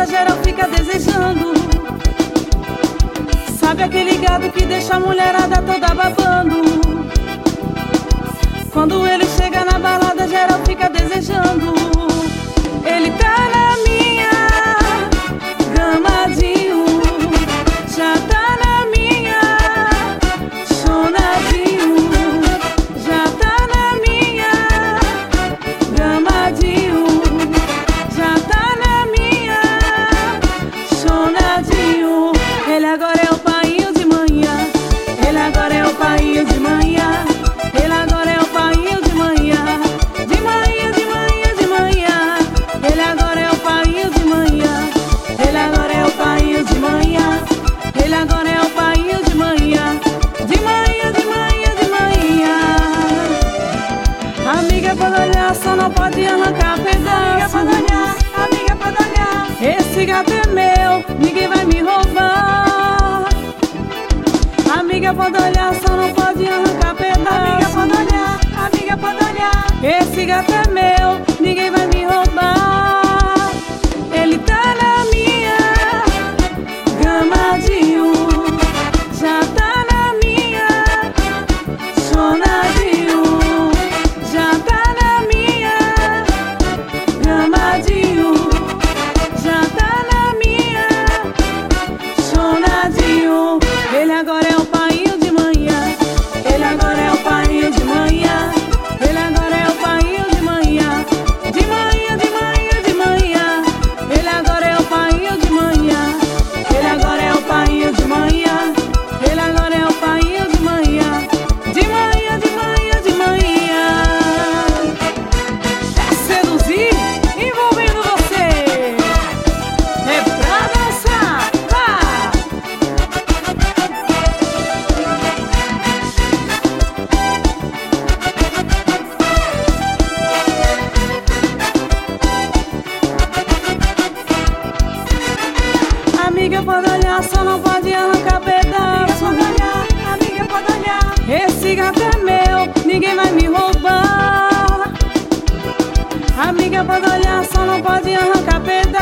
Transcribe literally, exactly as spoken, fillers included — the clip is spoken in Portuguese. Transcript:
balada geral fica desejando. Sabe aquele gado que deixa a mulherada toda babando? Quando ele chega na balada geral fica desejando. Ele tá na minha gamadinho, já tá na minha chonadinho, já tá na minha gamadinho, já tá na minha chonadinho. Ele agora é o painho de manhã, ele agora é o painho de manhã, ele agora é o painho de manhã, de manhã, de manhã, de manhã. Ele agora é o painho de manhã, ele agora é o painho de manhã, ele agora é o painho de manhã, de manhã, de manhã, de manhã. Amiga, pode olhar, só não pode arrancar pedaço. Amiga, pode olhar, amiga, pode olhar. Esse gato é meu, ninguém vai me roubar. Amiga, pode olhar, só não pode arrancar pedaço. Amiga, pode olhar, amiga, pode olhar. Esse gato é meu, ninguém vai me roubar. Ele tá na minha gamadinho, já tá na minha chonadinho, já tá na minha gamadinho, já tá na minha chonadinho. Ele agora é o painho de manhã, ele agora é o painho de manhã, ele agora é o painho de manhã, de manhã, de manhã, de manhã. Ele agora é o painho de manhã, ele agora é o painho de manhã, ele agora é o painho de manhã, de manhã, de manhã, de manhã. É seduzir envolvendo você, é pra dançar, vá! Amiga, pode olhar, só não pode arrancar pedaço. Amiga, pode olhar, amiga, pode olhar. Esse gato é meu, ninguém vai me roubar. Amiga, pode olhar, só não pode arrancar pedaço.